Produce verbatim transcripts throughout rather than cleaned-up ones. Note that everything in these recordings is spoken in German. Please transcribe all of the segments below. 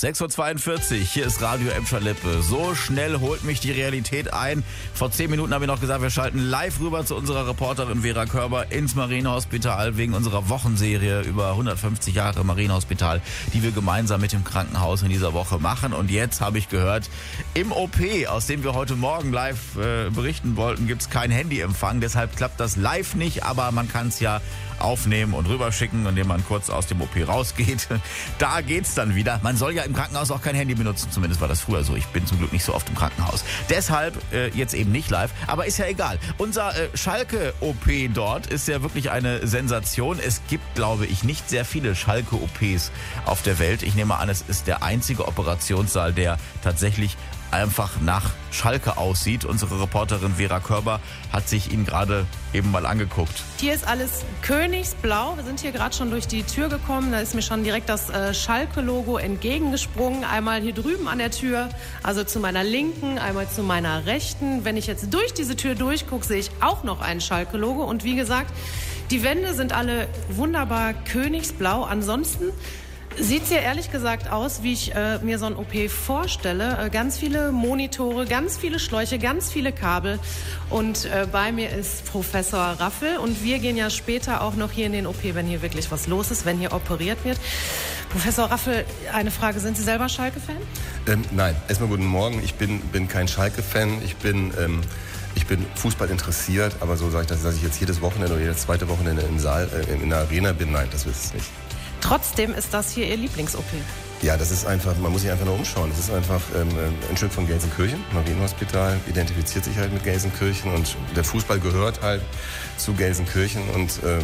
sechs Uhr zweiundvierzig, hier ist Radio Emscher-Lippe. So schnell holt mich die Realität ein. Vor zehn Minuten habe ich noch gesagt, wir schalten live rüber zu unserer Reporterin Vera Körber ins Marienhospital wegen unserer Wochenserie über hundertfünfzig Jahre Marienhospital, die wir gemeinsam mit dem Krankenhaus in dieser Woche machen. Und jetzt habe ich gehört, im O P, aus dem wir heute Morgen live äh, berichten wollten, gibt es keinen Handyempfang. Deshalb klappt das live nicht, aber man kann es ja aufnehmen und rüberschicken, indem man kurz aus dem O P rausgeht. Da geht's dann wieder. Man soll ja im Krankenhaus auch kein Handy benutzen, zumindest war das früher so. Ich bin zum Glück nicht so oft im Krankenhaus. Deshalb äh, jetzt eben nicht live, aber ist ja egal. Unser äh, Schalke-O P dort ist ja wirklich eine Sensation. Es gibt, glaube ich, nicht sehr viele Schalke-O Ps auf der Welt. Ich nehme an, es ist der einzige Operationssaal, der tatsächlich einfach nach Schalke aussieht. Unsere Reporterin Vera Körber hat sich ihn gerade eben mal angeguckt. Hier ist alles königsblau. Wir sind hier gerade schon durch die Tür gekommen. Da ist mir schon direkt das äh, Schalke-Logo entgegengesprungen. Einmal hier drüben an der Tür, also zu meiner Linken, einmal zu meiner Rechten. Wenn ich jetzt durch diese Tür durchgucke, sehe ich auch noch ein Schalke-Logo. Und wie gesagt, die Wände sind alle wunderbar königsblau. Ansonsten sieht es hier ehrlich gesagt aus, wie ich äh, mir so ein O P vorstelle. Äh, ganz viele Monitore, ganz viele Schläuche, ganz viele Kabel. Und äh, bei mir ist Professor Raffel. Und wir gehen ja später auch noch hier in den O P, wenn hier wirklich was los ist, wenn hier operiert wird. Professor Raffel, eine Frage. Sind Sie selber Schalke-Fan? Ähm, nein, erstmal guten Morgen. Ich bin, bin kein Schalke-Fan. Ich bin... Ähm Ich bin Fußball interessiert, aber so sage ich das, dass ich jetzt jedes Wochenende oder jedes zweite Wochenende im Saal, äh, in der Arena bin. Nein, das ist es nicht. Trotzdem ist das hier Ihr Lieblings-O P. Ja, das ist einfach, man muss sich einfach nur umschauen. Das ist einfach ähm, ein Stück von Gelsenkirchen. Marienhospital identifiziert sich halt mit Gelsenkirchen und der Fußball gehört halt zu Gelsenkirchen und äh,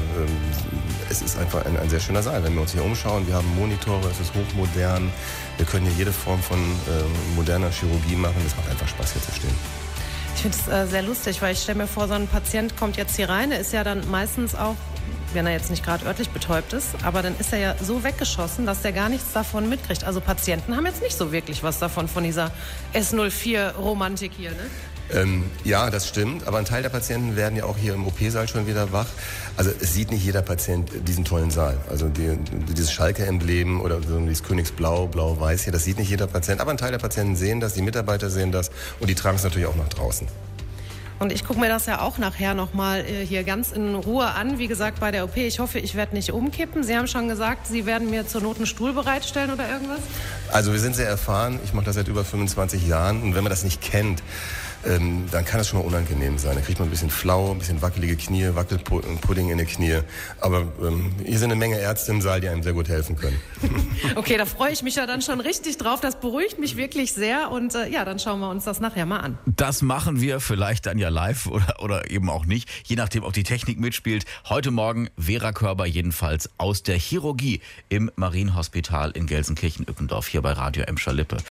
es ist einfach ein, ein sehr schöner Saal. Wenn wir uns hier umschauen, wir haben Monitore, es ist hochmodern, wir können hier jede Form von äh, moderner Chirurgie machen. Es macht einfach Spaß, hier zu stehen. Ich finde es äh, sehr lustig, weil ich stelle mir vor, so ein Patient kommt jetzt hier rein, der ist ja dann meistens auch, wenn er jetzt nicht gerade örtlich betäubt ist, aber dann ist er ja so weggeschossen, dass der gar nichts davon mitkriegt. Also Patienten haben jetzt nicht so wirklich was davon, von dieser S null vier Romantik hier, ne? Ähm, ja, das stimmt, aber ein Teil der Patienten werden ja auch hier im O P-Saal schon wieder wach. Also es sieht nicht jeder Patient diesen tollen Saal. Also die, dieses Schalke-Emblem oder so dieses Königsblau, Blau-Weiß hier, das sieht nicht jeder Patient. Aber ein Teil der Patienten sehen das, die Mitarbeiter sehen das und die tragen es natürlich auch nach draußen. Und ich gucke mir das ja auch nachher nochmal äh, hier ganz in Ruhe an. Wie gesagt, bei der O P, ich hoffe, ich werde nicht umkippen. Sie haben schon gesagt, Sie werden mir zur Not einen Stuhl bereitstellen oder irgendwas? Also wir sind sehr erfahren. Ich mache das seit über fünfundzwanzig Jahren. Und wenn man das nicht kennt, ähm, dann kann das schon mal unangenehm sein. Da kriegt man ein bisschen flau, ein bisschen wackelige Knie, Wackelpudding in die Knie. Aber ähm, hier sind eine Menge Ärzte im Saal, die einem sehr gut helfen können. Okay, da freue ich mich ja dann schon richtig drauf. Das beruhigt mich wirklich sehr. Und äh, ja, dann schauen wir uns das nachher mal an. Das machen wir vielleicht dann ja live oder, oder eben auch nicht, je nachdem, ob die Technik mitspielt. Heute Morgen Vera Körber jedenfalls aus der Chirurgie im Marienhospital in Gelsenkirchen-Ückendorf hier bei Radio Emscher-Lippe.